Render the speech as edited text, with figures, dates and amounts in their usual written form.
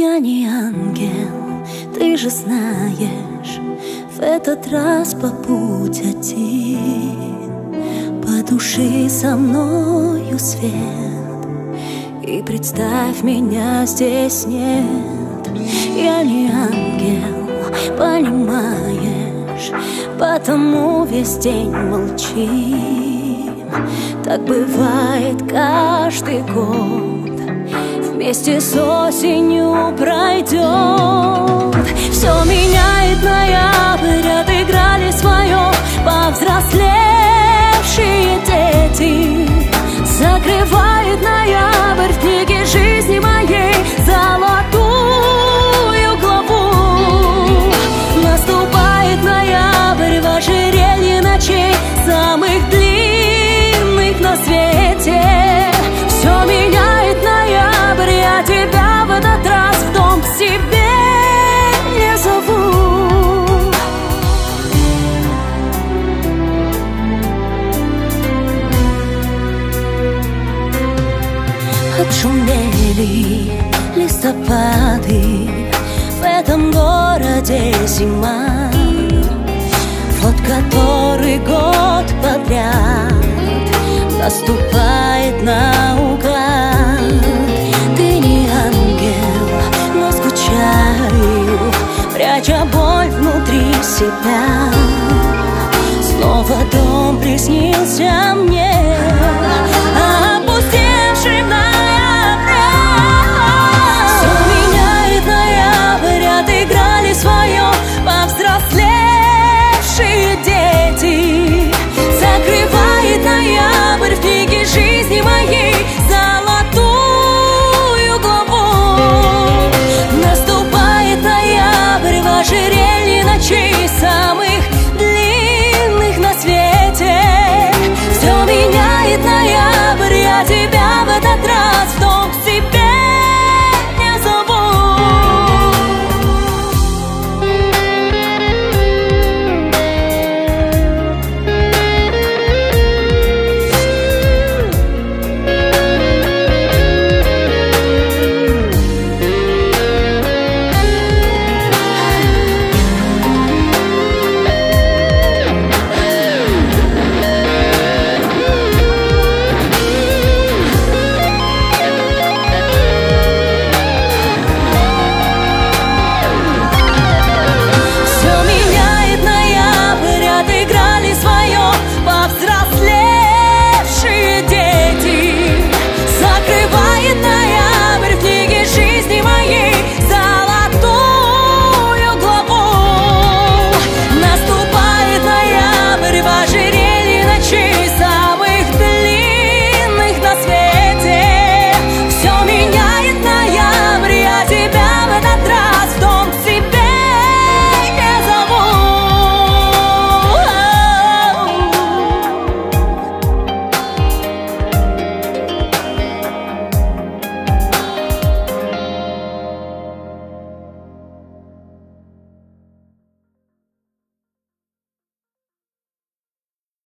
Я не ангел, ты же знаешь, в этот раз побудь один. Потуши со мною свет и представь, меня здесь нет. Я не ангел, понимаешь, потому весь день молчим. Так бывает каждый год, вместе с осенью пройдет. Все меняет ноябрь, отыграли свое повзрослевшие дети. Закрывает ноябрь в книге жизни моей золотую главу. Наступает ноябрь в ожерелье ночей, самых длинных на свете. Все меняет ноябрь, я тебя в этот раз в дом к себе не зову. Отшумели листопады, в этом городе зима. Вот который год подряд наступает наугад. Ты не ангел, но скучаю, пряча боль внутри себя. Снова дом приснился мне.